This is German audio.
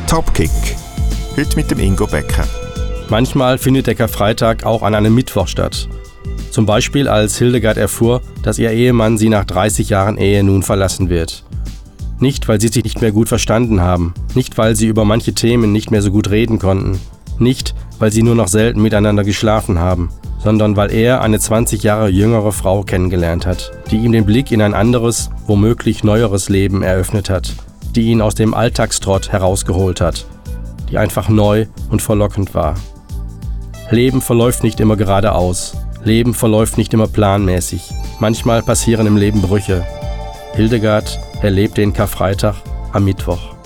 Topkick. Heute mit dem Ingo Becker. Manchmal findet der Karfreitag auch an einem Mittwoch statt. Zum Beispiel als Hildegard erfuhr, dass ihr Ehemann sie nach 30 Jahren Ehe nun verlassen wird. Nicht, weil sie sich nicht mehr gut verstanden haben, nicht, weil sie über manche Themen nicht mehr so gut reden konnten, nicht, weil sie nur noch selten miteinander geschlafen haben, sondern weil er eine 20 Jahre jüngere Frau kennengelernt hat, die ihm den Blick in ein anderes, womöglich neueres Leben eröffnet hat, die ihn aus dem Alltagstrott herausgeholt hat, die einfach neu und verlockend war. Leben verläuft nicht immer geradeaus. Leben verläuft nicht immer planmäßig. Manchmal passieren im Leben Brüche. Hildegard erlebt den Karfreitag am Mittwoch.